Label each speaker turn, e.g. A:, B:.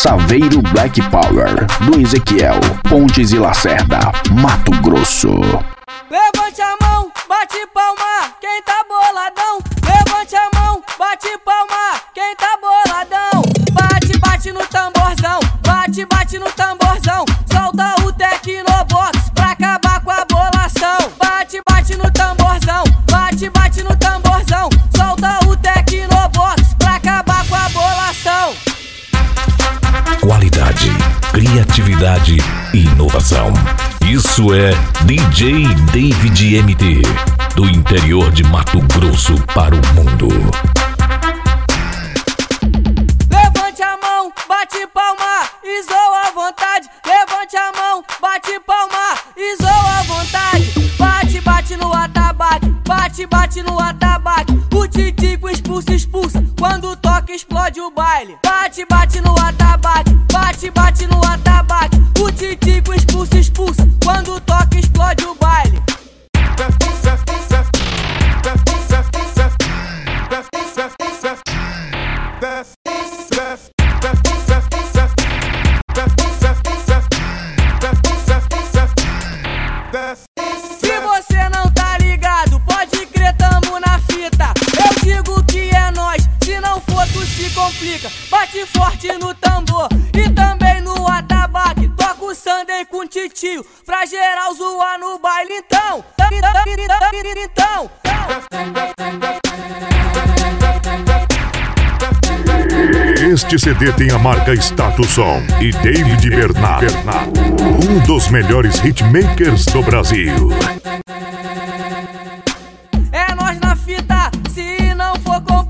A: Saveiro Black Power, do Ezequiel, Pontes e Lacerda, Mato Grosso.
B: Levante a mão, bate palma, quem tá boladão. Levante a mão, bate palma, quem tá boladão. Bate, bate no tamborzão, bate, bate no tamborzão. Solta o Tecnobox pra acabar com a bolação. Bate, bate no tamborzão, bate, bate no tamborzão. Solta o Tecnobox pra acabar com a bolação.
C: Qualidade, criatividade e inovação. Isso é DJ David MT, do interior de Mato Grosso para o mundo.
B: Levante a mão, bate palma e zoa à vontade. Levante a mão, bate palma e zoa à vontade. Bate, bate no atabaque, bate, bate no atabaque. O titico expulsa, expulsa, quando toca explode o baile. Bate, bate no atabaque, bate, bate no atabaque. O titico expulsa, expulsa, quando toca explode o baile. Se você não tá ligado, pode crer, tamo na fita. Eu digo que é nós, se não for tu se complica. Bate forte no tambor e também no atabaque. Toca o Sunday com titio pra geral zoar no baile. Então,
D: Este CD tem a marca Status Som e David Bernard, um dos melhores hitmakers do Brasil.
B: é nós na fita, se não for com